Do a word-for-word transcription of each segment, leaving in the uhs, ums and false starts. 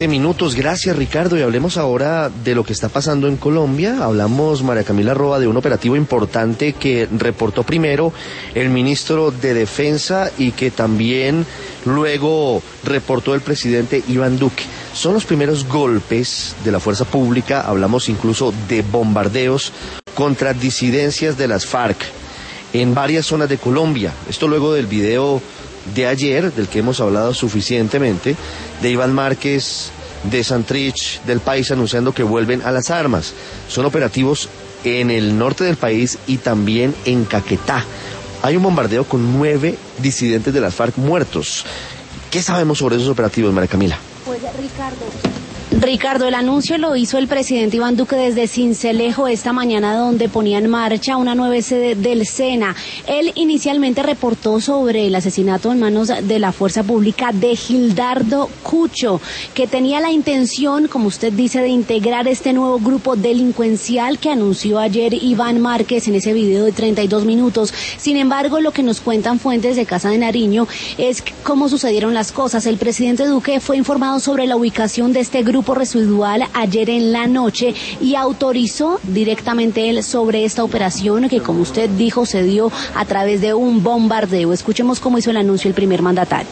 Minutos, gracias Ricardo, y hablemos ahora de lo que está pasando en Colombia. Hablamos, María Camila Roa, de un operativo importante que reportó primero el ministro de Defensa y que también luego reportó el presidente Iván Duque. Son los primeros golpes de la fuerza pública, hablamos incluso de bombardeos contra disidencias de las FARC en varias zonas de Colombia. Esto luego del video de ayer, del que hemos hablado suficientemente, de Iván Márquez, de Santrich, del país, anunciando que vuelven a las armas. Son operativos en el norte del país y también en Caquetá. Hay un bombardeo con nueve disidentes de las FARC muertos. ¿Qué sabemos sobre esos operativos, María Camila? Pues Ricardo... Ricardo, el anuncio lo hizo el presidente Iván Duque desde Sincelejo esta mañana, donde ponía en marcha una nueva sede del SENA. Él inicialmente reportó sobre el asesinato en manos de la fuerza pública de Gildardo Cucho, que tenía la intención, como usted dice, de integrar este nuevo grupo delincuencial que anunció ayer Iván Márquez en ese video de treinta y dos minutos. Sin embargo, lo que nos cuentan fuentes de Casa de Nariño es cómo sucedieron las cosas. El presidente Duque fue informado sobre la ubicación de este grupo residual ayer en la noche y autorizó directamente él sobre esta operación que, como usted dijo, se dio a través de un bombardeo. Escuchemos cómo hizo el anuncio el primer mandatario.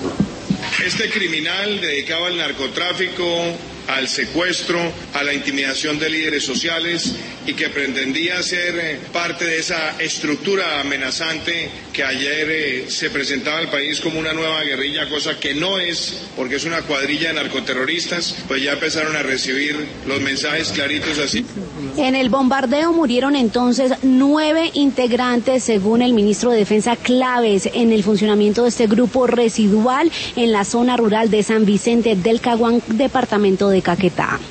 Este criminal dedicado al narcotráfico, al secuestro, a la intimidación de líderes sociales y que pretendía ser eh, parte de esa estructura amenazante que ayer eh, se presentaba al país como una nueva guerrilla, cosa que no es, porque es una cuadrilla de narcoterroristas, pues ya empezaron a recibir los mensajes claritos así. En el bombardeo murieron entonces nueve integrantes, según el ministro de Defensa, claves en el funcionamiento de este grupo residual en la zona rural de San Vicente del Caguán, departamento de Caquetá.